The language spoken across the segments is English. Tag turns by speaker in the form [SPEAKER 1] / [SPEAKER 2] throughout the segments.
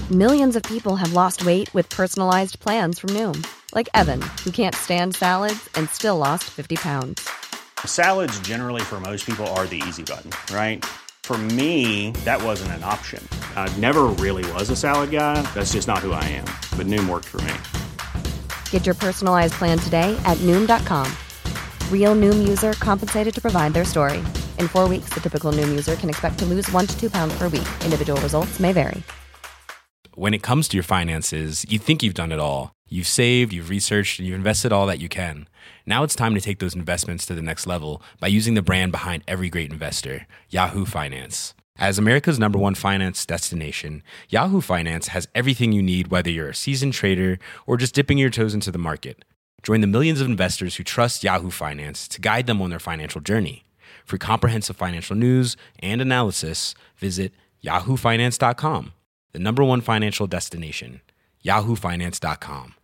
[SPEAKER 1] Millions of people have lost weight with personalized plans from Noom. Like Evan, who can't stand salads and still lost 50 pounds.
[SPEAKER 2] Salads generally for most people are the easy button, right? For me, that wasn't an option. I never really was a salad guy. That's just not who I am. But Noom worked for me.
[SPEAKER 1] Get your personalized plan today at Noom.com. Real Noom user compensated to provide their story. In 4 weeks, the typical Noom user can expect to lose 1 to 2 pounds per week. Individual results may vary.
[SPEAKER 3] When it comes to your finances, you think you've done it all. You've saved, you've researched, and you've invested all that you can. Now it's time to take those investments to the next level by using the brand behind every great investor, Yahoo Finance. As America's #1 finance destination, Yahoo Finance has everything you need, whether you're a seasoned trader or just dipping your toes into the market. Join the millions of investors who trust Yahoo Finance to guide them on their financial journey. For comprehensive financial news and analysis, visit yahoofinance.com. The #1 financial destination, yahoofinance.com.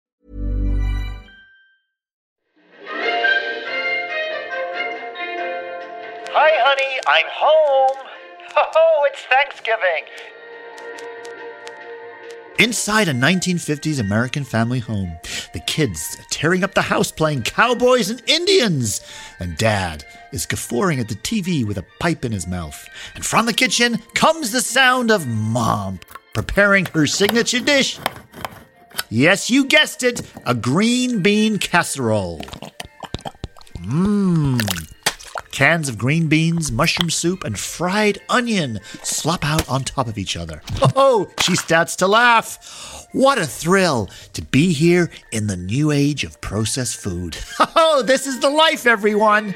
[SPEAKER 4] Hi, honey, I'm home. Oh, it's Thanksgiving.
[SPEAKER 5] Inside a 1950s American family home, the kids are tearing up the house playing cowboys and Indians, and Dad is guffawing at the TV with a pipe in his mouth. And from the kitchen comes the sound of Mom preparing her signature dish. Yes, you guessed it, a green bean casserole. Cans of green beans, mushroom soup, and fried onion slop out on top of each other. Oh, she starts to laugh. What a thrill to be here in the new age of processed food. Oh, this is the life, everyone.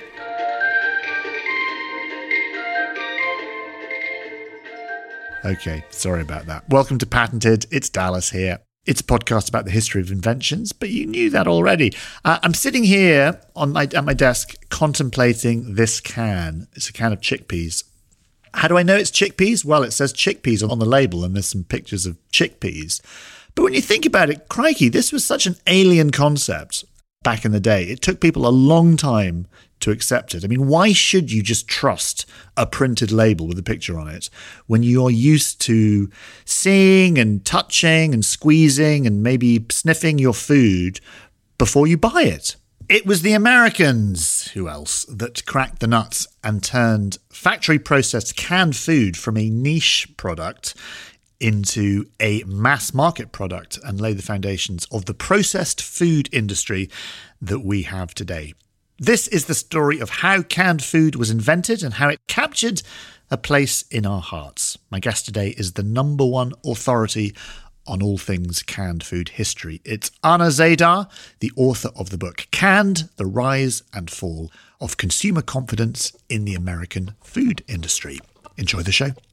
[SPEAKER 5] Okay, sorry about that. Welcome to Patented. It's Dallas here. It's a podcast about the history of inventions, but you knew that already. I'm sitting here at my desk contemplating this can. It's a can of chickpeas. How do I know it's chickpeas? Well, it says chickpeas on the label, and there's some pictures of chickpeas. But when you think about it, crikey, this was such an alien concept back in the day. It took people a long time to accept it. I mean, why should you just trust a printed label with a picture on it when you're used to seeing and touching and squeezing and maybe sniffing your food before you buy it? It was the Americans, who else, that cracked the nuts and turned factory-processed canned food from a niche product into a mass market product and laid the foundations of the processed food industry that we have today. This is the story of how canned food was invented and how it captured a place in our hearts. My guest today is the #1 authority on all things canned food history. It's Anna Zadar, the author of the book Canned: The Rise and Fall of Consumer Confidence in the American Food Industry. Enjoy the show.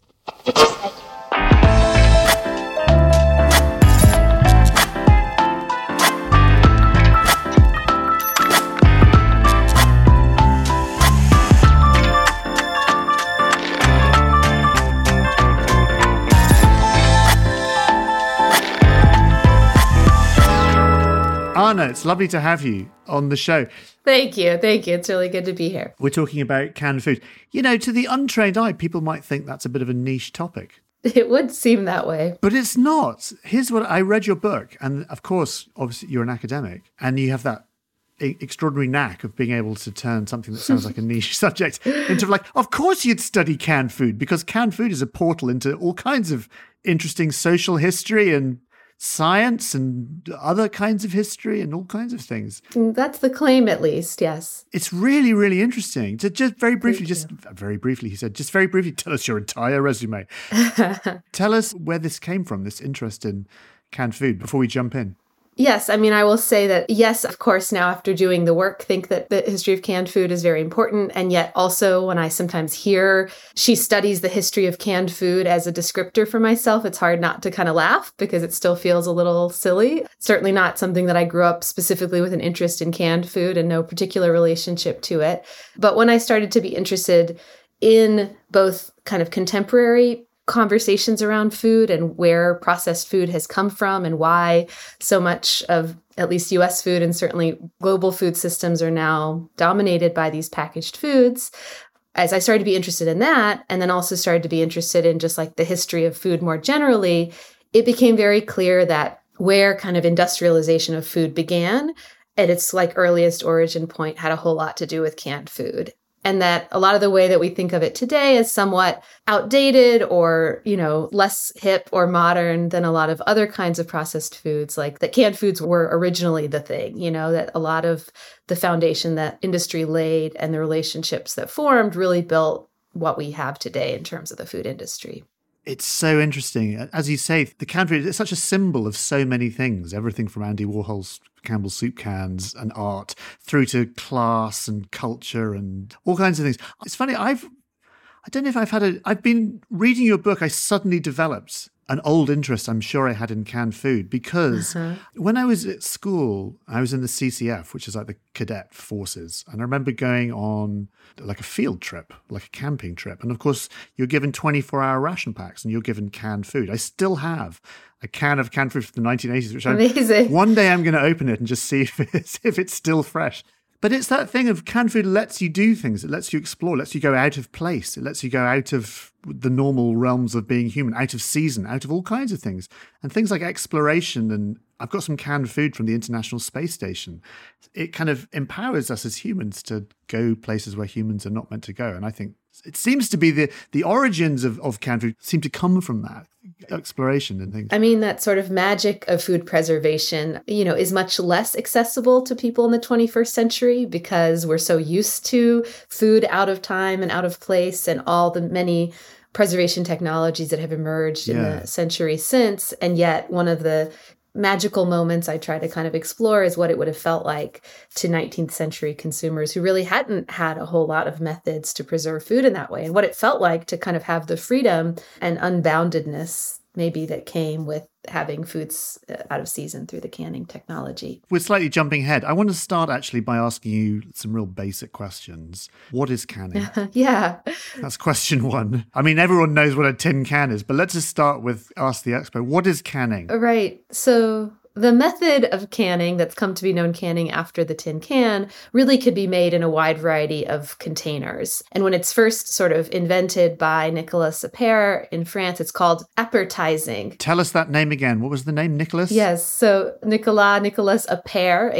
[SPEAKER 5] Anna, it's lovely to have you on the show.
[SPEAKER 6] Thank you. It's really good to be here.
[SPEAKER 5] We're talking about canned food. You know, to the untrained eye, people might think that's a bit of a niche topic.
[SPEAKER 6] It would seem that way.
[SPEAKER 5] But it's not. Here's what I read your book. And of course, obviously, you're an academic and you have that extraordinary knack of being able to turn something that sounds like a niche subject into like, of course you'd study canned food because canned food is a portal into all kinds of interesting social history and science and other kinds of history and all kinds of things.
[SPEAKER 6] That's the claim, at least, yes.
[SPEAKER 5] It's really, really interesting. To just very briefly, he said, just very briefly tell us your entire resume. Tell us where this came from, this interest in canned food, before we jump in.
[SPEAKER 6] Yes, I mean, I will say that, yes, of course, now after doing the work, think that the history of canned food is very important. And yet also when I sometimes hear she studies the history of canned food as a descriptor for myself, it's hard not to kind of laugh because it still feels a little silly. Certainly not something that I grew up specifically with an interest in canned food and no particular relationship to it. But when I started to be interested in both kind of contemporary conversations around food and where processed food has come from and why so much of at least US food and certainly global food systems are now dominated by these packaged foods. As I started to be interested in that, and then also started to be interested in just like the history of food more generally, it became very clear that where kind of industrialization of food began at its like earliest origin point had a whole lot to do with canned food. And that a lot of the way that we think of it today is somewhat outdated or, less hip or modern than a lot of other kinds of processed foods, like that canned foods were originally the thing, that a lot of the foundation that industry laid and the relationships that formed really built what we have today in terms of the food industry.
[SPEAKER 5] It's so interesting. As you say, the canned food is such a symbol of so many things, everything from Andy Warhol's Campbell's soup cans and art through to class and culture and all kinds of things. It's funny, I don't know if I've been reading your book, I suddenly developed an old interest I'm sure I had in canned food because when I was at school, I was in the CCF, which is like the cadet forces. And I remember going on like a field trip, like a camping trip. And of course, you're given 24-hour ration packs and you're given canned food. I still have a can of canned food from the 1980s, which
[SPEAKER 6] amazing.
[SPEAKER 5] One day I'm going to open it and just see if it's still fresh. But it's that thing of canned food lets you do things. It lets you explore. It lets you go out of place. It lets you go out of the normal realms of being human, out of season, out of all kinds of things. And things like exploration. And I've got some canned food from the International Space Station. It kind of empowers us as humans to go places where humans are not meant to go. And I think it seems to be the origins of canned food seem to come from that exploration and things.
[SPEAKER 6] I mean, that sort of magic of food preservation, is much less accessible to people in the 21st century because we're so used to food out of time and out of place and all the many preservation technologies that have emerged in the century since. And yet one of the magical moments I try to kind of explore is what it would have felt like to 19th century consumers who really hadn't had a whole lot of methods to preserve food in that way, and what it felt like to kind of have the freedom and unboundedness maybe that came with having foods out of season through the canning technology.
[SPEAKER 5] We're slightly jumping ahead. I want to start actually by asking you some real basic questions. What is canning?
[SPEAKER 6] Yeah.
[SPEAKER 5] That's question one. I mean, everyone knows what a tin can is, but let's just start with Ask the Expert. What is canning?
[SPEAKER 6] Right. So the method of canning that's come to be known canning after the tin can really could be made in a wide variety of containers. And when it's first sort of invented by Nicolas Appert in France, it's called appertizing.
[SPEAKER 5] Tell us that name again. What was the name, Nicolas?
[SPEAKER 6] Yes. So Nicolas Appert,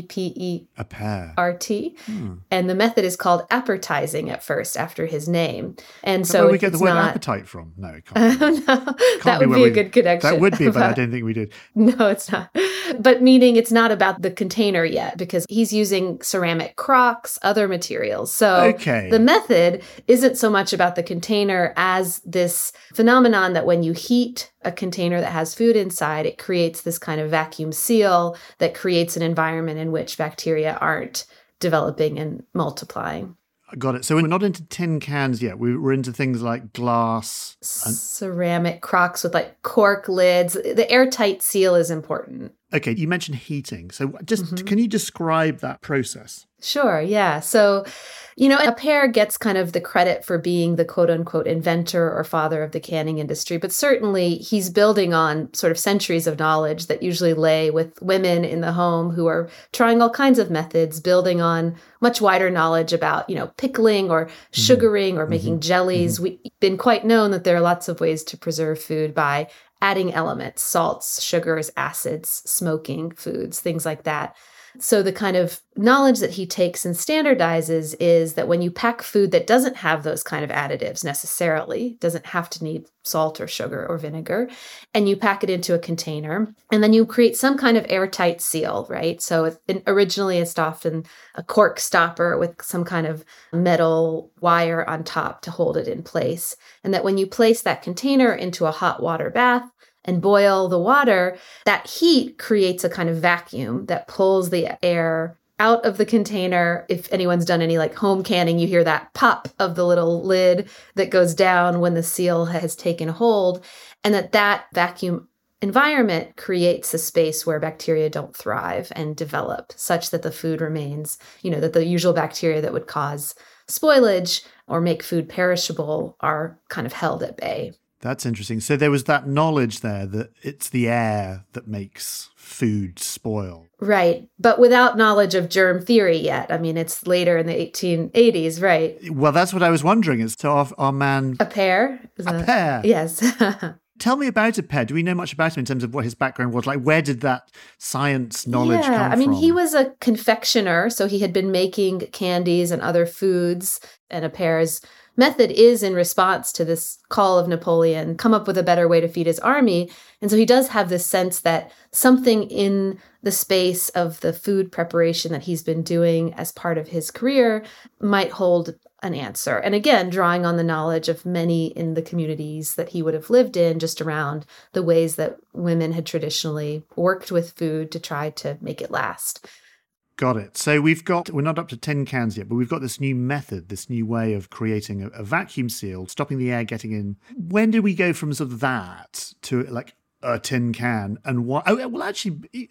[SPEAKER 6] A-P-P-E-R-T. And the method is called appertizing at first after his name. And so
[SPEAKER 5] where we get the word appetite from? No, it can't be.
[SPEAKER 6] That would be a good connection.
[SPEAKER 5] That would be, but I don't think we did.
[SPEAKER 6] No, it's not. But meaning it's not about the container yet because he's using ceramic crocks, other materials. So the method isn't so much about the container as this phenomenon that when you heat a container that has food inside, it creates this kind of vacuum seal that creates an environment in which bacteria aren't developing and multiplying.
[SPEAKER 5] Got it. So we're not into tin cans yet. We're into things like glass.
[SPEAKER 6] Ceramic crocks with like cork lids. The airtight seal is important.
[SPEAKER 5] Okay, you mentioned heating. So just can you describe that process?
[SPEAKER 6] Sure, yeah. So, Appert gets kind of the credit for being the quote unquote inventor or father of the canning industry, but certainly he's building on sort of centuries of knowledge that usually lay with women in the home who are trying all kinds of methods, building on much wider knowledge about, pickling or sugaring or making jellies. We've been quite known that there are lots of ways to preserve food by adding elements, salts, sugars, acids, smoking foods, things like that. So the kind of knowledge that he takes and standardizes is that when you pack food that doesn't have those kind of additives necessarily, doesn't have to need salt or sugar or vinegar, and you pack it into a container, and then you create some kind of airtight seal, right? So originally it's often a cork stopper with some kind of metal wire on top to hold it in place. And that when you place that container into a hot water bath, and boil the water, that heat creates a kind of vacuum that pulls the air out of the container. If anyone's done any like home canning, you hear that pop of the little lid that goes down when the seal has taken hold, and that vacuum environment creates a space where bacteria don't thrive and develop such that the food remains, that the usual bacteria that would cause spoilage or make food perishable are kind of held at bay.
[SPEAKER 5] That's interesting. So there was that knowledge there that it's the air that makes food spoil.
[SPEAKER 6] Right. But without knowledge of germ theory yet. I mean, it's later in the 1880s, right?
[SPEAKER 5] Well, that's what I was wondering. So our man...
[SPEAKER 6] Appert?
[SPEAKER 5] Appert.
[SPEAKER 6] Yes.
[SPEAKER 5] Tell me about Appert. Do we know much about him in terms of what his background was? Like, where did that science knowledge come from?
[SPEAKER 6] I mean, he was a confectioner, so he had been making candies and other foods, and Appert's method is in response to this call of Napoleon, come up with a better way to feed his army. And so he does have this sense that something in the space of the food preparation that he's been doing as part of his career might hold an answer. And again, drawing on the knowledge of many in the communities that he would have lived in, just around the ways that women had traditionally worked with food to try to make it last.
[SPEAKER 5] Got it. So we're not up to tin cans yet, but we've got this new method, this new way of creating a vacuum seal, stopping the air getting in. When did we go from sort of that to like a tin can? And what? Oh, well, actually,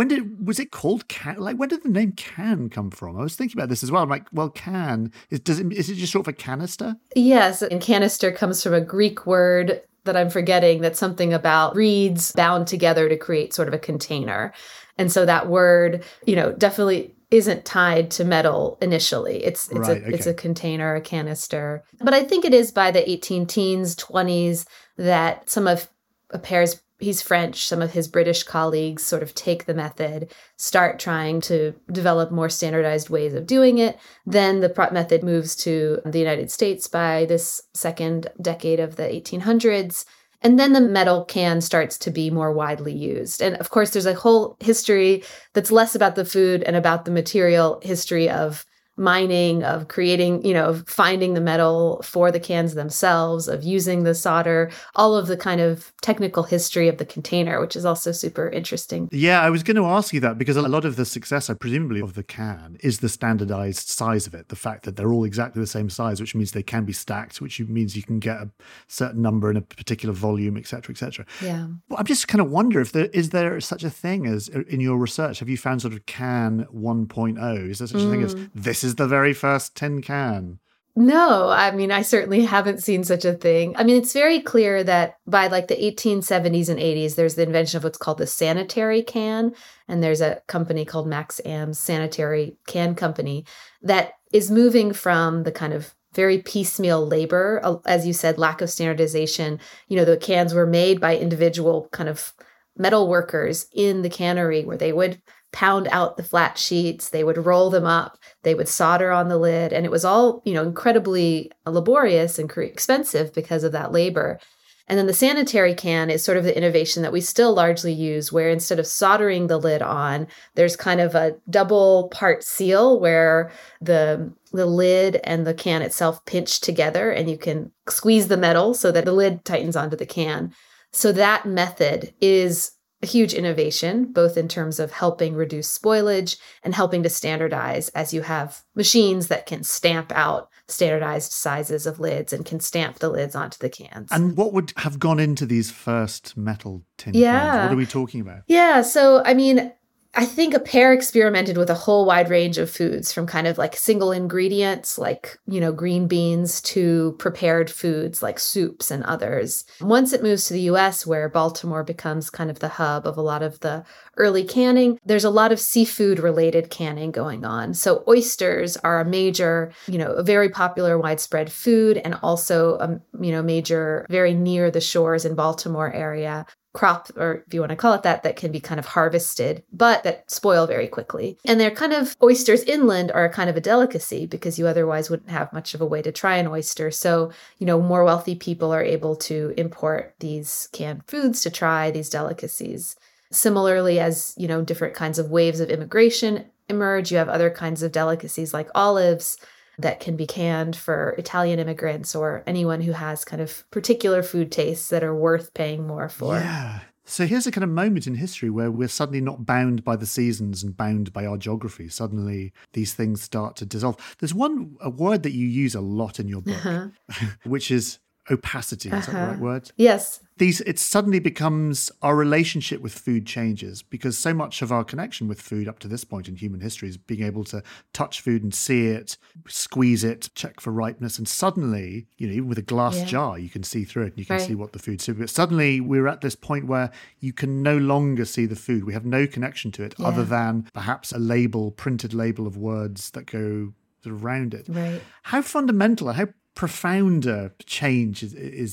[SPEAKER 5] was it called can? Like, where did the name can come from? I was thinking about this as well. I'm like, well, can is it just short for canister?
[SPEAKER 6] Yes, and canister comes from a Greek word that I'm forgetting. That's something about reeds bound together to create sort of a container. And so that word, definitely isn't tied to metal initially. It's a container, a canister. But I think it is by the 18-teens, 20s that some of Appert's, he's French, some of his British colleagues sort of take the method, start trying to develop more standardized ways of doing it. Then the method moves to the United States by this second decade of the 1800s. And then the metal can starts to be more widely used. And of course, there's a whole history that's less about the food and about the material history of mining, of creating, of finding the metal for the cans themselves, of using the solder, all of the kind of technical history of the container, which is also super interesting.
[SPEAKER 5] Yeah, I was going to ask you that because a lot of the success, presumably, of the can is the standardized size of it. The fact that they're all exactly the same size, which means they can be stacked, which means you can get a certain number in a particular volume, et cetera, et cetera.
[SPEAKER 6] Yeah.
[SPEAKER 5] Well, I'm just kind of wonder if is there such a thing as, in your research, have you found sort of can 1.0? Is there such a thing as this is the very first tin can?
[SPEAKER 6] No, I mean, I certainly haven't seen such a thing. I mean, it's very clear that by like the 1870s and 80s, there's the invention of what's called the sanitary can. And there's a company called Max Am's Sanitary Can Company that is moving from the kind of very piecemeal labor, as you said, lack of standardization. The cans were made by individual kind of metal workers in the cannery where they would pound out the flat sheets, they would roll them up, they would solder on the lid. And it was all, incredibly laborious and expensive because of that labor. And then the sanitary can is sort of the innovation that we still largely use, where instead of soldering the lid on, there's kind of a double part seal where the lid and the can itself pinch together and you can squeeze the metal so that the lid tightens onto the can. So that method is a huge innovation, both in terms of helping reduce spoilage and helping to standardize, as you have machines that can stamp out standardized sizes of lids and can stamp the lids onto the cans.
[SPEAKER 5] And what would have gone into these first metal tin cans? What are we talking about?
[SPEAKER 6] Yeah, so I mean, I think Appert experimented with a whole wide range of foods, from kind of like single ingredients like, green beans, to prepared foods like soups and others. Once it moves to the US, where Baltimore becomes kind of the hub of a lot of the early canning, there's a lot of seafood related canning going on. So oysters are a major, a very popular widespread food, and also a, major, very near the shores in Baltimore area crop, or if you want to call it that can be kind of harvested, but that spoil very quickly. And they're kind of, oysters inland are kind of a delicacy because you otherwise wouldn't have much of a way to try an oyster. So, more wealthy people are able to import these canned foods to try these delicacies. Similarly, as, different kinds of waves of immigration emerge, you have other kinds of delicacies like olives that can be canned for Italian immigrants or anyone who has kind of particular food tastes that are worth paying more for.
[SPEAKER 5] Yeah. So here's a kind of moment in history where we're suddenly not bound by the seasons and bound by our geography. Suddenly these things start to dissolve. There's a word that you use a lot in your book, which is opacity. Is that the right word?
[SPEAKER 6] Yes.
[SPEAKER 5] It suddenly becomes, our relationship with food changes, because so much of our connection with food up to this point in human history is being able to touch food and see it, squeeze it, check for ripeness. And suddenly, even with a glass jar, you can see through it and you can see what the food's doing. But suddenly we're at this point where you can no longer see the food. We have no connection to it other than perhaps a printed label of words that go around it.
[SPEAKER 6] Right.
[SPEAKER 5] How fundamental and how profound a change is that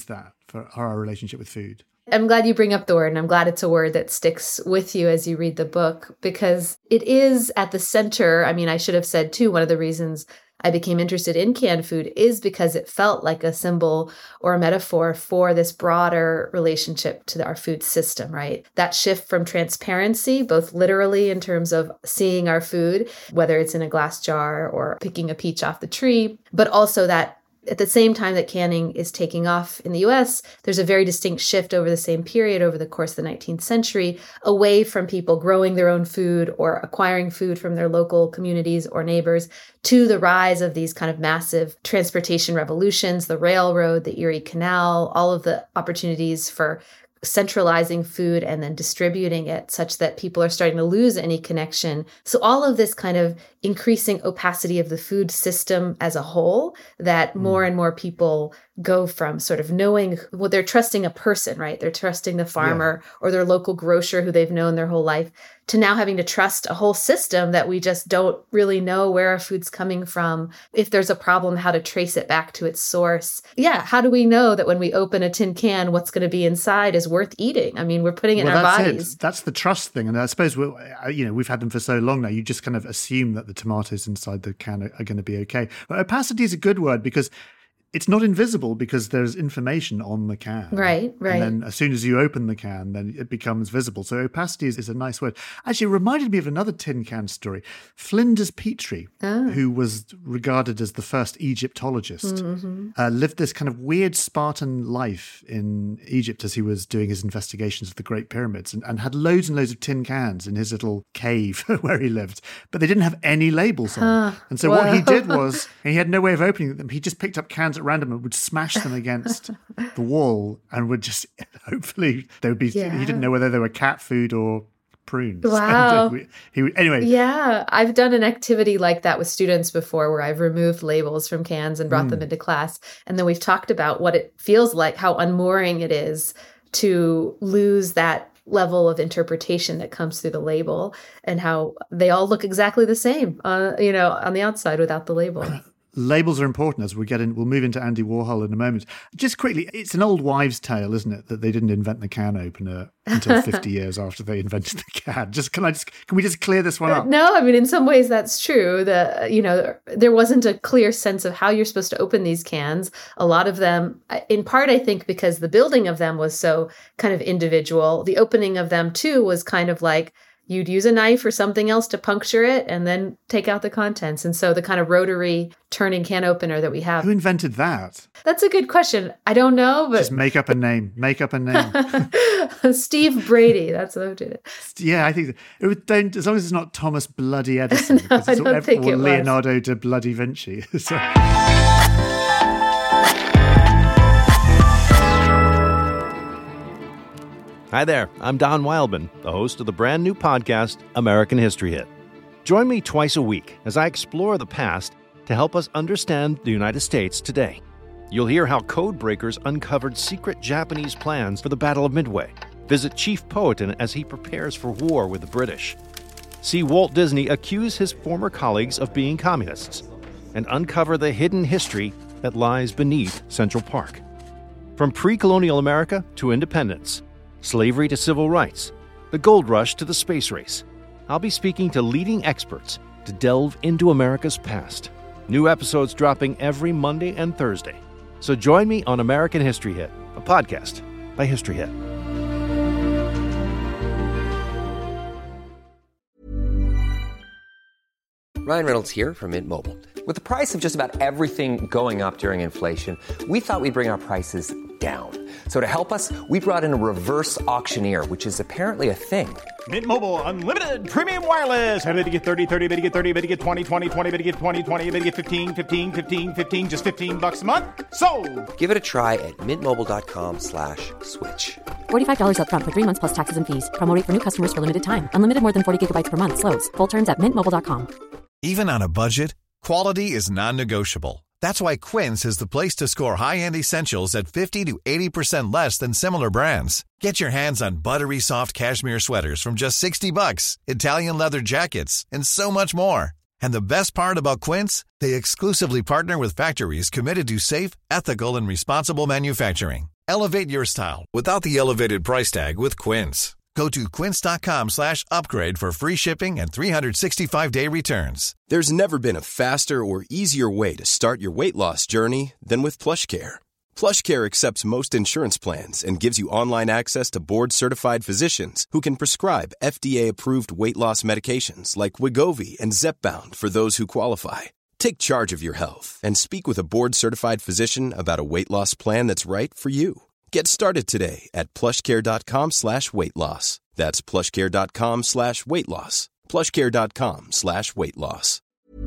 [SPEAKER 5] for our relationship with food?
[SPEAKER 6] I'm glad you bring up the word, and I'm glad it's a word that sticks with you as you read the book, because it is at the center. I mean, I should have said too, one of the reasons I became interested in canned food is because it felt like a symbol or a metaphor for this broader relationship to our food system, right? That shift from transparency, both literally in terms of seeing our food, whether it's in a glass jar or picking a peach off the tree, but also that at the same time that canning is taking off in the US, there's a very distinct shift over the same period, over the course of the 19th century, away from people growing their own food or acquiring food from their local communities or neighbors, to the rise of these kind of massive transportation revolutions, the railroad, the Erie Canal, all of the opportunities for centralizing food and then distributing it such that people are starting to lose any connection. So all of this kind of increasing opacity of the food system as a whole, that more and more people go from sort of knowing, well, they're trusting a person, right? They're trusting the farmer or their local grocer who they've known their whole life, to now having to trust a whole system that we just don't really know where our food's coming from. If there's a problem, how to trace it back to its source. Yeah. How do we know that when we open a tin can, what's going to be inside is worth eating? I mean, we're putting it in our bodies.
[SPEAKER 5] That's the trust thing. And I suppose we've had them for so long now, you just kind of assume that the tomatoes inside the can are going to be okay. But opacity is a good word because it's not invisible, because there's information on the can.
[SPEAKER 6] Right.
[SPEAKER 5] And then as soon as you open the can, then it becomes visible. So opacity is a nice word. Actually, it reminded me of another tin can story. Flinders Petrie, who was regarded as the first Egyptologist, lived this kind of weird Spartan life in Egypt as he was doing his investigations of the Great Pyramids, and had loads and loads of tin cans in his little cave where he lived. But they didn't have any labels on. And so what he did was, and he had no way of opening them, he just picked up cans at random and would smash them against the wall, and would just, hopefully they would be, he didn't know whether they were cat food or prunes.
[SPEAKER 6] Wow.
[SPEAKER 5] Anyway.
[SPEAKER 6] Yeah, I've done an activity like that with students before, where I've removed labels from cans and brought them into class. And then we've talked about what it feels like, how unmooring it is to lose that level of interpretation that comes through the label, and how they all look exactly the same, on the outside without the label.
[SPEAKER 5] Labels are important as we get in. We'll move into Andy Warhol in a moment. Just quickly, it's an old wives' tale, isn't it, that they didn't invent the can opener until 50 years after they invented the can. Can we just clear this one up?
[SPEAKER 6] No, I mean, in some ways that's true. There wasn't a clear sense of how you're supposed to open these cans. A lot of them, in part, I think, because the building of them was so kind of individual. The opening of them too was kind of like, you'd use a knife or something else to puncture it and then take out the contents. And so the kind of rotary turning can opener that we have.
[SPEAKER 5] Who invented that?
[SPEAKER 6] That's a good question. I don't know, but...
[SPEAKER 5] Just make up a name.
[SPEAKER 6] Steve Brady. That's what did it.
[SPEAKER 5] Yeah, I think as long as it's not Thomas Bloody Edison.
[SPEAKER 6] No, I don't think it was.
[SPEAKER 5] Leonardo da Bloody Vinci.
[SPEAKER 7] Hi there, I'm Don Wildman, the host of the brand new podcast, American History Hit. Join me twice a week as I explore the past to help us understand the United States today. You'll hear how code breakers uncovered secret Japanese plans for the Battle of Midway. Visit Chief Powhatan as he prepares for war with the British. See Walt Disney accuse his former colleagues of being communists, and uncover the hidden history that lies beneath Central Park. From pre-colonial America to independence, slavery to civil rights, the gold rush to the space race, I'll be speaking to leading experts to delve into America's past. New episodes dropping every Monday and Thursday. So join me on American History Hit, a podcast by History Hit.
[SPEAKER 8] Ryan Reynolds here from Mint Mobile. With the price of just about everything going up during inflation, we thought we'd bring our prices down. So to help us, we brought in a reverse auctioneer, which is apparently a thing.
[SPEAKER 9] Mint Mobile Unlimited Premium Wireless. How to get 30, 30, bit to get 30, bit to get 20, 20, 20, bit to get 20, 20, bit to get 15, 15, 15, 15, just $15 a month? Sold!
[SPEAKER 8] Give it a try at mintmobile.com/switch.
[SPEAKER 1] $45 up front for 3 months plus taxes and fees. Promo rate for new customers for limited time. Unlimited more than 40 gigabytes per month. Slows full terms at mintmobile.com.
[SPEAKER 10] Even on a budget, quality is non-negotiable. That's why Quince is the place to score high-end essentials at 50 to 80% less than similar brands. Get your hands on buttery soft cashmere sweaters from just $60, Italian leather jackets, and so much more. And the best part about Quince, they exclusively partner with factories committed to safe, ethical, and responsible manufacturing. Elevate your style without the elevated price tag with Quince. Go to quince.com/upgrade for free shipping and 365-day returns.
[SPEAKER 11] There's never been a faster or easier way to start your weight loss journey than with PlushCare. PlushCare accepts most insurance plans and gives you online access to board-certified physicians who can prescribe FDA-approved weight loss medications like Wegovy and Zepbound for those who qualify. Take charge of your health and speak with a board-certified physician about a weight loss plan that's right for you. Get started today at plushcare.com/weight loss. That's plushcare.com/weight loss. plushcare.com/weight loss.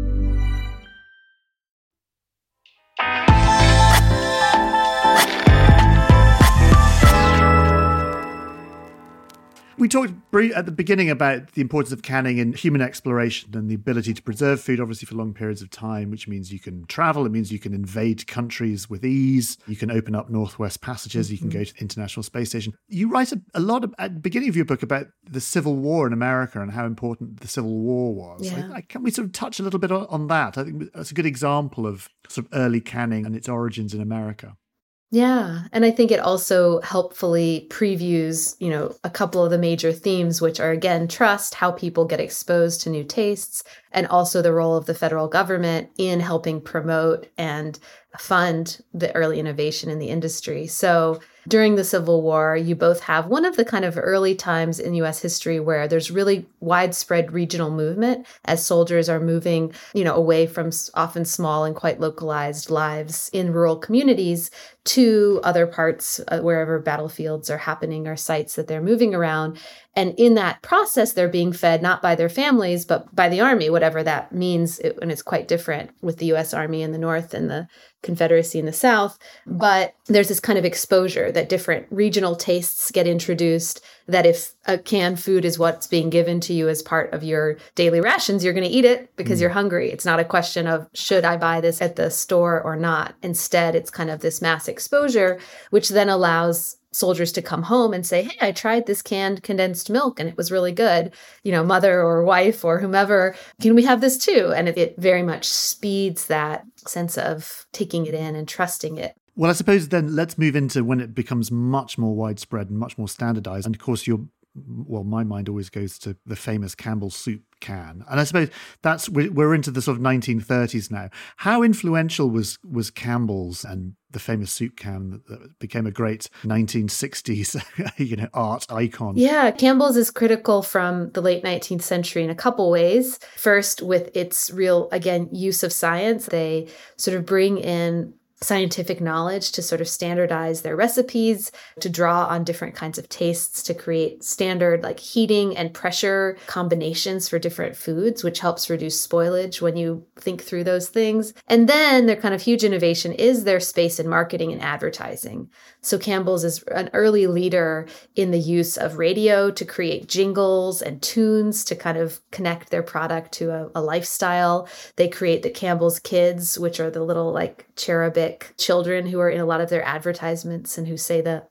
[SPEAKER 5] We talked at the beginning about the importance of canning in human exploration and the ability to preserve food, obviously, for long periods of time, which means you can travel. It means you can invade countries with ease. You can open up Northwest Passages. You can go to the International Space Station. You write a lot at the beginning of your book about the Civil War in America and how important the Civil War was.
[SPEAKER 6] Yeah.
[SPEAKER 5] Can we sort of touch a little bit on that? I think that's a good example of sort of early canning and its origins in America.
[SPEAKER 6] Yeah. And I think it also helpfully previews, a couple of the major themes, which are, again, trust, how people get exposed to new tastes, and also the role of the federal government in helping promote and fund the early innovation in the industry. So during the Civil War, you both have one of the kind of early times in U.S. history where there's really widespread regional movement as soldiers are moving, away from often small and quite localized lives in rural communities to other parts wherever battlefields are happening or sites that they're moving around. And in that process, they're being fed not by their families, but by the Army, whatever that means. And it's quite different with the U.S. Army in the North and the Confederacy in the South. But there's this kind of exposure that different regional tastes get introduced, that if a canned food is what's being given to you as part of your daily rations, you're going to eat it because you're hungry. It's not a question of, should I buy this at the store or not? Instead, it's kind of this mass exposure, which then allows soldiers to come home and say, hey, I tried this canned condensed milk and it was really good. Mother or wife or whomever, can we have this too? And it very much speeds that sense of taking it in and trusting it.
[SPEAKER 5] Well, I suppose then let's move into when it becomes much more widespread and much more standardized. And of course, my mind always goes to the famous Campbell's soup can. And I suppose we're into the sort of 1930s now. How influential was Campbell's and the famous soup can that became a great 1960s, art icon?
[SPEAKER 6] Yeah, Campbell's is critical from the late 19th century in a couple ways. First, with its real, again, use of science. They sort of bring in scientific knowledge to sort of standardize their recipes, to draw on different kinds of tastes, to create standard like heating and pressure combinations for different foods, which helps reduce spoilage when you think through those things. And then their kind of huge innovation is their space in marketing and advertising. So Campbell's is an early leader in the use of radio to create jingles and tunes to kind of connect their product to a lifestyle. They create the Campbell's Kids, which are the little like cherubic children who are in a lot of their advertisements and who say the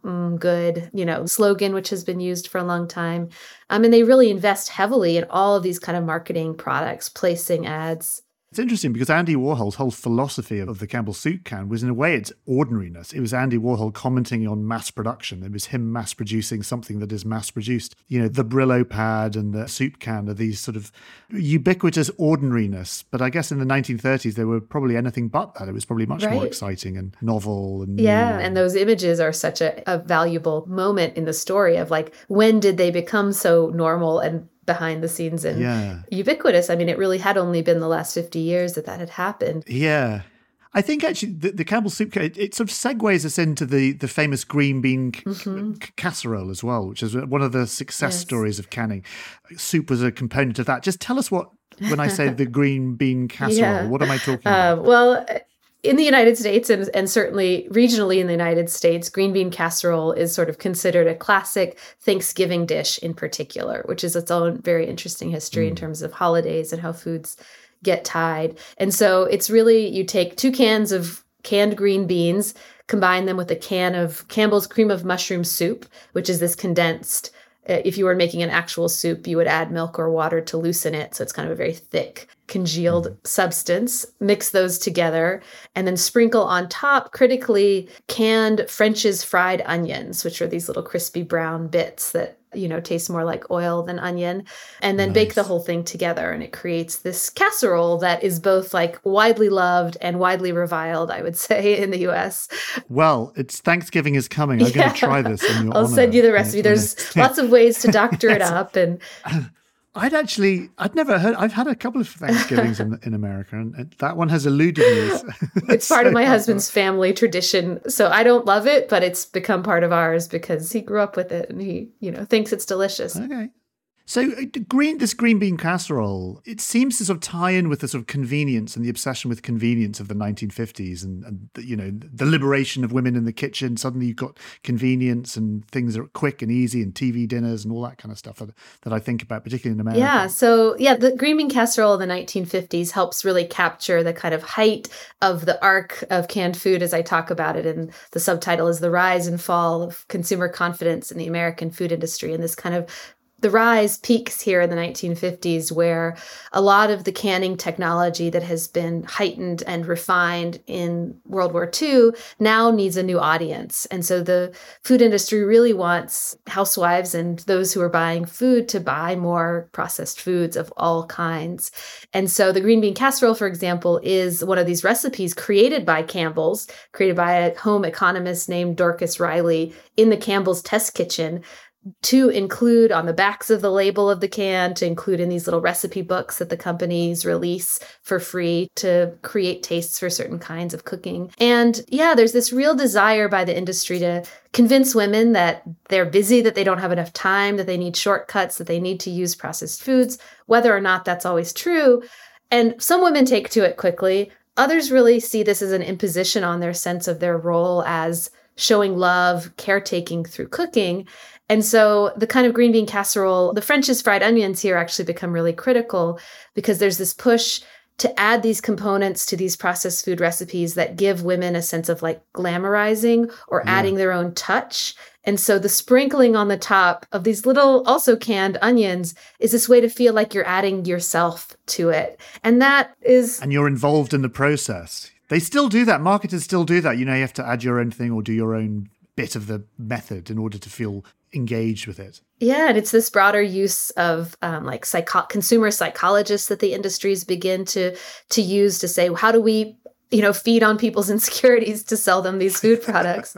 [SPEAKER 6] good, slogan, which has been used for a long time. And they really invest heavily in all of these kind of marketing products, placing ads.
[SPEAKER 5] It's interesting because Andy Warhol's whole philosophy of the Campbell's soup can was, in a way, its ordinariness. It was Andy Warhol commenting on mass production. It was him mass producing something that is mass produced. The Brillo pad and the soup can are these sort of ubiquitous ordinariness. But I guess in the 1930s, they were probably anything but that. It was probably much more exciting and novel. And
[SPEAKER 6] yeah, and those images are such a valuable moment in the story of like, when did they become so normal and behind the scenes and ubiquitous? I mean, it really had only been the last 50 years that had happened.
[SPEAKER 5] Yeah. I think actually the Campbell's soup, it sort of segues us into the famous green bean casserole as well, which is one of the success stories of canning. Soup was a component of that. Just tell us when I say the green bean casserole, what am I talking about?
[SPEAKER 6] Well, in the United States and certainly regionally in the United States, green bean casserole is sort of considered a classic Thanksgiving dish in particular, which is its own very interesting history in terms of holidays and how foods get tied. And so it's really, you take 2 cans of canned green beans, combine them with a can of Campbell's cream of mushroom soup, which is this condensed. If you were making an actual soup, you would add milk or water to loosen it. So it's kind of a very thick congealed substance, mix those together, and then sprinkle on top, critically, canned French's fried onions, which are these little crispy brown bits that, taste more like oil than onion, and then bake the whole thing together. And it creates this casserole that is both like widely loved and widely reviled, I would say, in the US.
[SPEAKER 5] Well, it's Thanksgiving is coming. I'm going to try this in your
[SPEAKER 6] I'll
[SPEAKER 5] honor.
[SPEAKER 6] send you the recipe. There's lots of ways to doctor it up. And
[SPEAKER 5] I'd never heard, I've had a couple of Thanksgivings in America, and that one has eluded me.
[SPEAKER 6] It's part of my husband's family tradition. So I don't love it, but it's become part of ours because he grew up with it and he, thinks it's delicious.
[SPEAKER 5] Okay. So this green bean casserole, it seems to sort of tie in with the sort of convenience and the obsession with convenience of the 1950s and the liberation of women in the kitchen. Suddenly you've got convenience and things are quick and easy and TV dinners and all that kind of stuff that I think about, particularly in America.
[SPEAKER 6] Yeah. So the green bean casserole in the 1950s helps really capture the kind of height of the arc of canned food, as I talk about it. And the subtitle is The Rise and Fall of Consumer Confidence in the American Food Industry. And this kind of the rise peaks here in the 1950s, where a lot of the canning technology that has been heightened and refined in World War II now needs a new audience. And so the food industry really wants housewives and those who are buying food to buy more processed foods of all kinds. And so the green bean casserole, for example, is one of these recipes created by Campbell's, created by a home economist named Dorcas Riley in the Campbell's test kitchen, to include on the backs of the label of the can, to include in these little recipe books that the companies release for free to create tastes for certain kinds of cooking. And there's this real desire by the industry to convince women that they're busy, that they don't have enough time, that they need shortcuts, that they need to use processed foods, whether or not that's always true. And some women take to it quickly. Others really see this as an imposition on their sense of their role as showing love, caretaking through cooking. And so the kind of green bean casserole, the French's fried onions here actually become really critical because there's this push to add these components to these processed food recipes that give women a sense of like glamorizing or adding their own touch. And so the sprinkling on the top of these little also canned onions is this way to feel like you're adding yourself to it. And you're
[SPEAKER 5] involved in the process. They still do that. Marketers still do that. You have to add your own thing or do your own bit of the method in order to feel engaged with it.
[SPEAKER 6] Yeah, and it's this broader use of consumer psychologists that the industries begin to use to say, how do we feed on people's insecurities to sell them these food products?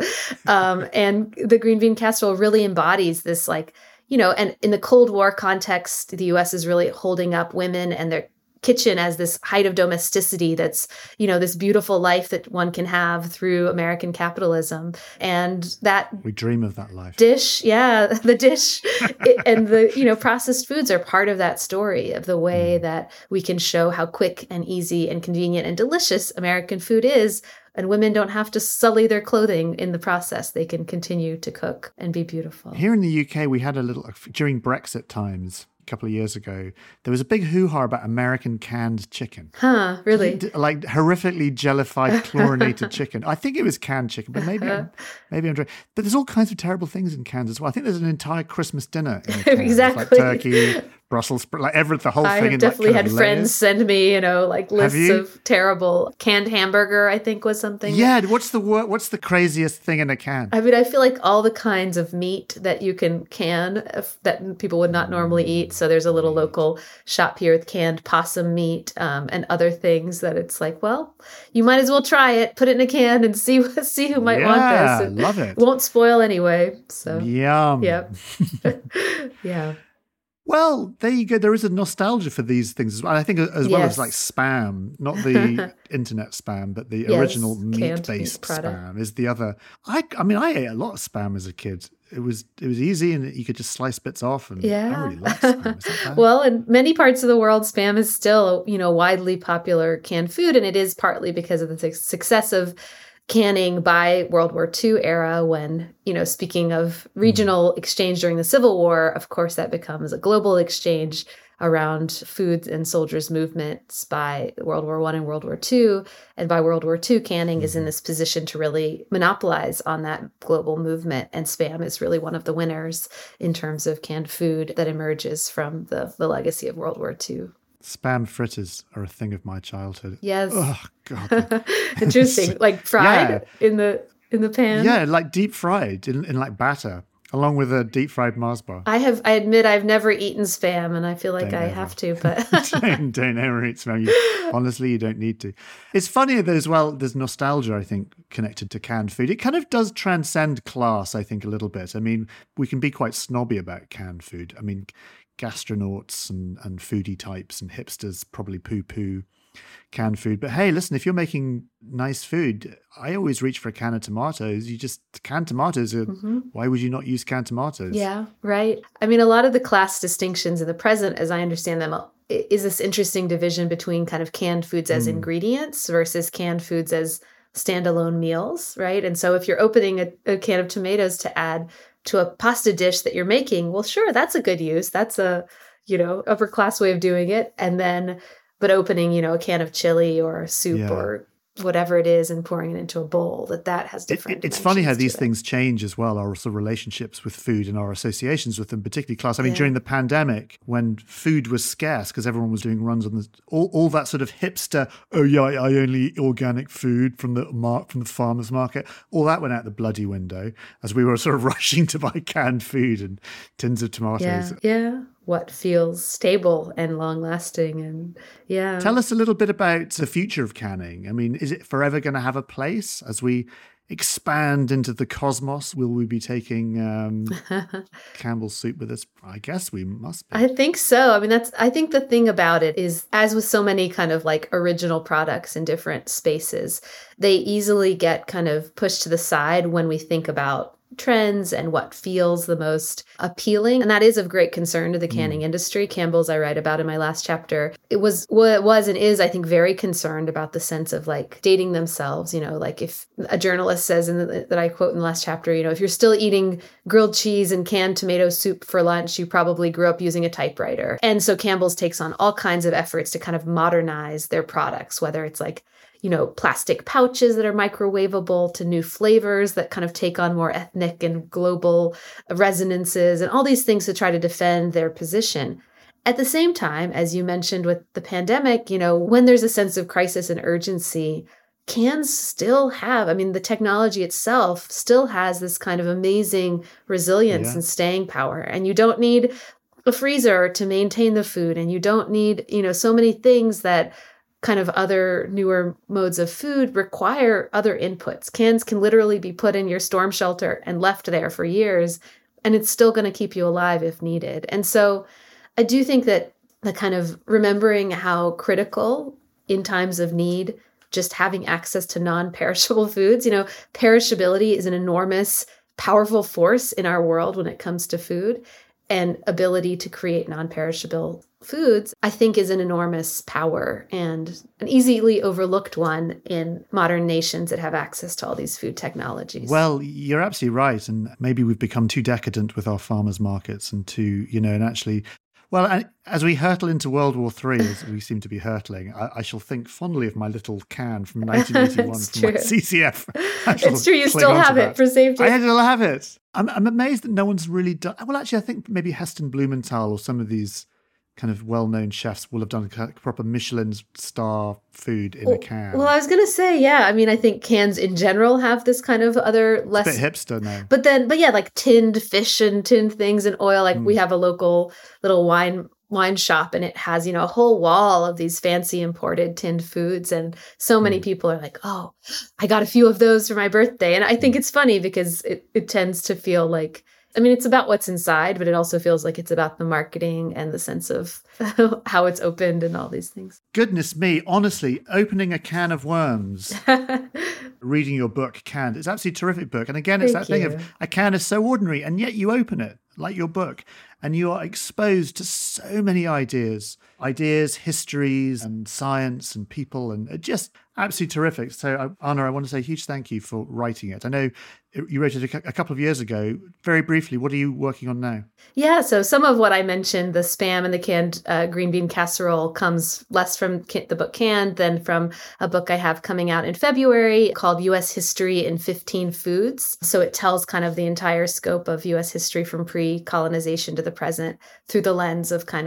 [SPEAKER 6] And the green bean casserole really embodies this, and in the Cold War context, the U.S. is really holding up women and their kitchen as this height of domesticity that's, this beautiful life that one can have through American capitalism. And that
[SPEAKER 5] we dream of that life.
[SPEAKER 6] Dish, the dish and the, processed foods are part of that story of the way that we can show how quick and easy and convenient and delicious American food is. And women don't have to sully their clothing in the process. They can continue to cook and be beautiful.
[SPEAKER 5] Here in the UK, we had during Brexit times, a couple of years ago, there was a big hoo-ha about American canned chicken.
[SPEAKER 6] Huh, really?
[SPEAKER 5] Like horrifically jellified, chlorinated chicken. I think it was canned chicken, but maybe I'm But there's all kinds of terrible things in cans as well. I think there's an entire Christmas dinner in a can.
[SPEAKER 6] Exactly.
[SPEAKER 5] Like turkey, Brussels, the whole thing.
[SPEAKER 6] I have definitely had friends send me, lists of terrible canned hamburger, I think was something.
[SPEAKER 5] Yeah, what's the craziest thing in a can?
[SPEAKER 6] I mean, I feel like all the kinds of meat that you can can that people would not normally eat. So there's a little local shop here with canned possum meat and other things that it's like, well, you might as well try it, put it in a can and see who might want this.
[SPEAKER 5] Yeah, love it.
[SPEAKER 6] Won't spoil anyway. So
[SPEAKER 5] yum.
[SPEAKER 6] Yep. Yeah.
[SPEAKER 5] Well, there you go. There is a nostalgia for these things as well. I think as well as like Spam, not the internet Spam, but the original meat-based Spam is the other. I ate a lot of Spam as a kid. It was easy and you could just slice bits off. And I really liked Spam. Is that bad?
[SPEAKER 6] Well, in many parts of the world, Spam is still, widely popular canned food. And it is partly because of the success of canning by World War II era when, speaking of regional exchange during the Civil War, of course, that becomes a global exchange around food and soldiers' movements by World War I and World War II. And by World War II, canning is in this position to really monopolize on that global movement. And Spam is really one of the winners in terms of canned food that emerges from the legacy of World War II.
[SPEAKER 5] Spam fritters are a thing of my childhood.
[SPEAKER 6] Yes.
[SPEAKER 5] Oh, God.
[SPEAKER 6] Interesting. Like fried in the pan?
[SPEAKER 5] Yeah, like deep fried in like batter, along with a deep fried Mars bar.
[SPEAKER 6] I admit I've never eaten Spam, and I feel like I have to, but
[SPEAKER 5] don't ever eat Spam. Honestly, you don't need to. It's funny that as well, there's nostalgia, I think, connected to canned food. It kind of does transcend class, I think, a little bit. I mean, we can be quite snobby about canned food. I mean, gastronauts and foodie types and hipsters probably poo-poo canned food. But hey, listen, if you're making nice food, I always reach for a can of tomatoes. Canned tomatoes are, why would you not use canned tomatoes?
[SPEAKER 6] Yeah, right. I mean, a lot of the class distinctions in the present, as I understand them, is this interesting division between kind of canned foods as ingredients versus canned foods as standalone meals, right? And so if you're opening a can of tomatoes to add to a pasta dish that you're making, well, sure, that's a good use. That's a, upper class way of doing it. And then, but opening, a can of chili or soup or whatever it is and pouring it into a bowl, that has different
[SPEAKER 5] It's funny how these things change as well, our sort of relationships with food and our associations with them, particularly class. I mean, during the pandemic, when food was scarce because everyone was doing runs on all that sort of hipster, I only eat organic food from the farmer's market, all that went out the bloody window as we were sort of rushing to buy canned food and tins of tomatoes.
[SPEAKER 6] Yeah. What feels stable and long-lasting, and
[SPEAKER 5] Tell us a little bit about the future of canning. I mean, is it forever going to have a place as we expand into the cosmos? Will we be taking Campbell's soup with us? I guess we must be.
[SPEAKER 6] I think so. I mean, I think the thing about it is, as with so many kind of like original products in different spaces, they easily get kind of pushed to the side when we think about trends and what feels the most appealing. And that is of great concern to the canning industry. Campbell's, I write about in my last chapter, it was and is, I think, very concerned about the sense of like dating themselves. Like if a journalist says that I quote in the last chapter, if you're still eating grilled cheese and canned tomato soup for lunch, you probably grew up using a typewriter. And so Campbell's takes on all kinds of efforts to kind of modernize their products, whether it's like plastic pouches that are microwavable to new flavors that kind of take on more ethnic and global resonances and all these things to try to defend their position. At the same time, as you mentioned with the pandemic, when there's a sense of crisis and urgency, cans still have, the technology itself still has this kind of amazing resilience and staying power. And you don't need a freezer to maintain the food. And you don't need, so many things that kind of other newer modes of food require other inputs. Cans can literally be put in your storm shelter and left there for years, and it's still going to keep you alive if needed. And so I do think that the kind of remembering how critical in times of need, just having access to non-perishable foods, perishability is an enormous, powerful force in our world when it comes to food, and ability to create non-perishable foods, I think, is an enormous power and an easily overlooked one in modern nations that have access to all these food technologies.
[SPEAKER 5] Well, you're absolutely right. And maybe we've become too decadent with our farmers' markets and as we hurtle into World War III, as we seem to be hurtling, I shall think fondly of my little can from 1981 from my CCF.
[SPEAKER 6] It's true, you still have it for safety.
[SPEAKER 5] I still have it. I'm amazed that no one's really done. Well, actually, I think maybe Heston Blumenthal or some of these kind of well-known chefs will have done a proper Michelin star food in a can.
[SPEAKER 6] Well, I was going to say, I think cans in general have this kind of other less...
[SPEAKER 5] It's a bit hipster now.
[SPEAKER 6] But like tinned fish and tinned things and oil. Like we have a local little wine shop, and it has, a whole wall of these fancy imported tinned foods. And so many people are like, oh, I got a few of those for my birthday. And I think it's funny because it tends to feel like, it's about what's inside, but it also feels like it's about the marketing and the sense of how it's opened and all these things.
[SPEAKER 5] Goodness me, honestly, opening a can of worms, reading your book canned, it's absolutely a terrific book. And again, it's thing of a can is so ordinary, and yet you open it like your book, and you are exposed to so many ideas, histories, and science, and people, and just absolutely terrific. So, Anna, I want to say a huge thank you for writing it. I know you wrote it a couple of years ago. Very briefly, what are you working on now?
[SPEAKER 6] Yeah, so some of what I mentioned, the Spam and the canned green bean casserole, comes less from the book Canned than from a book I have coming out in February called U.S. History in 15 Foods. So it tells kind of the entire scope of U.S. history from pre-colonization to the present through the lens of kind of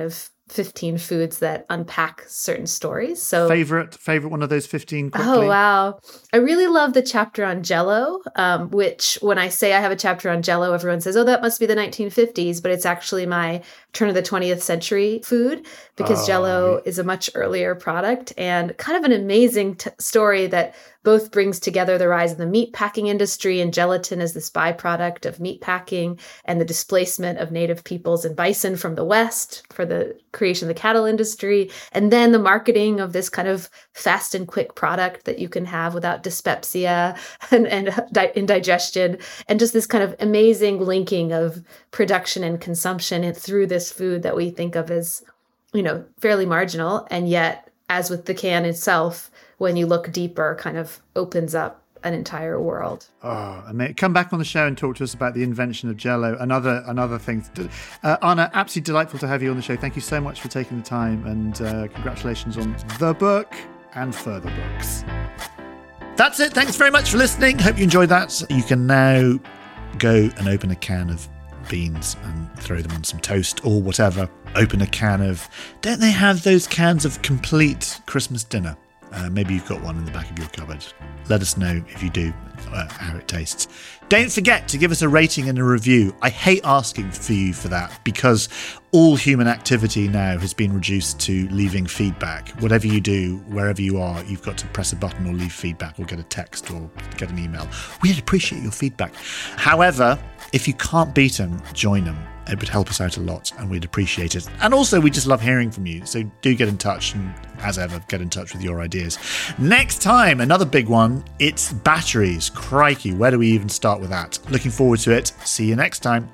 [SPEAKER 6] 15 foods that unpack certain stories. So
[SPEAKER 5] favorite one of those 15 quickly?
[SPEAKER 6] Oh, wow. I really love the chapter on Jell-O, which when I say I have a chapter on Jell-O, everyone says, oh, that must be the 1950s, but it's actually my turn of the 20th century food because Jell-O is a much earlier product and kind of an amazing story that both brings together the rise of the meat packing industry and gelatin as this byproduct of meat packing and the displacement of native peoples and bison from the West for the creation of the cattle industry. And then the marketing of this kind of fast and quick product that you can have without dyspepsia and indigestion. And just this kind of amazing linking of production and consumption through this food that we think of as, fairly marginal. And yet, as with the can itself, when you look deeper, kind of opens up an entire world.
[SPEAKER 5] Oh, amazing. Come back on the show and talk to us about the invention of Jell-O and other things. Anna, absolutely delightful to have you on the show. Thank you so much for taking the time, and congratulations on the book and further books. That's it. Thanks very much for listening. Hope you enjoyed that. You can now go and open a can of beans and throw them on some toast or whatever. Open a can of... Don't they have those cans of complete Christmas dinner? Maybe you've got one in the back of your cupboard. Let us know if you do, how it tastes. Don't forget to give us a rating and a review. I hate asking for you for that because all human activity now has been reduced to leaving feedback. Whatever you do, wherever you are, you've got to press a button or leave feedback or get a text or get an email. We'd appreciate your feedback. However, if you can't beat them, join them. It would help us out a lot and we'd appreciate it. And also, we just love hearing from you. So do get in touch and, as ever, get in touch with your ideas. Next time, another big one, it's batteries. Crikey, where do we even start with that? Looking forward to it. See you next time.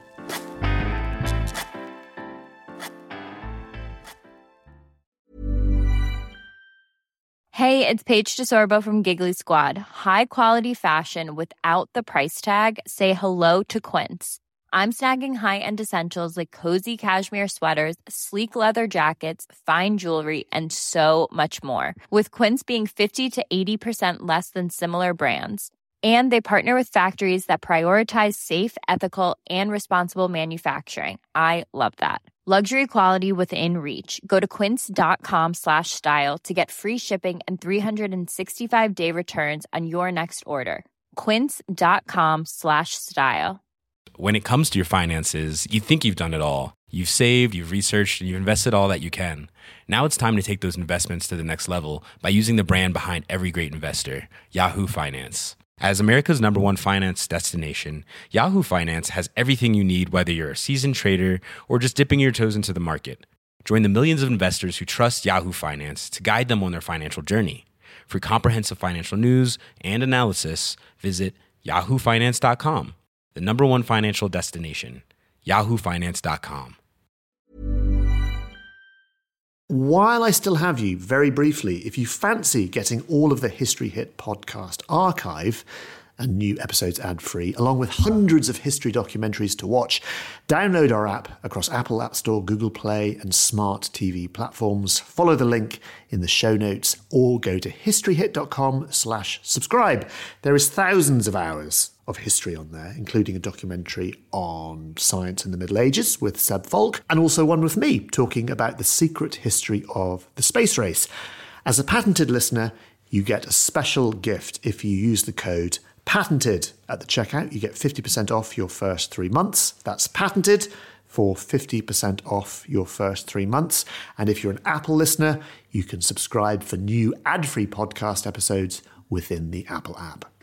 [SPEAKER 12] Hey, it's Paige DeSorbo from Giggly Squad. High quality fashion without the price tag. Say hello to Quince. I'm snagging high-end essentials like cozy cashmere sweaters, sleek leather jackets, fine jewelry, and so much more. With Quince being 50 to 80% less than similar brands. And they partner with factories that prioritize safe, ethical, and responsible manufacturing. I love that. Luxury quality within reach. Go to quince.com/style to get free shipping and 365-day returns on your next order. Quince.com/style.
[SPEAKER 3] When it comes to your finances, you think you've done it all. You've saved, you've researched, and you've invested all that you can. Now it's time to take those investments to the next level by using the brand behind every great investor, Yahoo Finance. As America's #1 finance destination, Yahoo Finance has everything you need, whether you're a seasoned trader or just dipping your toes into the market. Join the millions of investors who trust Yahoo Finance to guide them on their financial journey. For comprehensive financial news and analysis, visit yahoofinance.com. The #1 financial destination, yahoofinance.com.
[SPEAKER 5] While I still have you, very briefly, if you fancy getting all of the History Hit podcast archive and new episodes ad-free, along with hundreds of history documentaries to watch, download our app across Apple App Store, Google Play, and smart TV platforms. Follow the link in the show notes or go to historyhit.com/subscribe. There is thousands of hours of history on there, including a documentary on science in the Middle Ages with Seb Falk, and also one with me talking about the secret history of the space race. As a patented listener, you get a special gift if you use the code PATENTED at the checkout. You get 50% off your first 3 months. That's PATENTED for 50% off your first 3 months. And if you're an Apple listener, you can subscribe for new ad-free podcast episodes within the Apple app.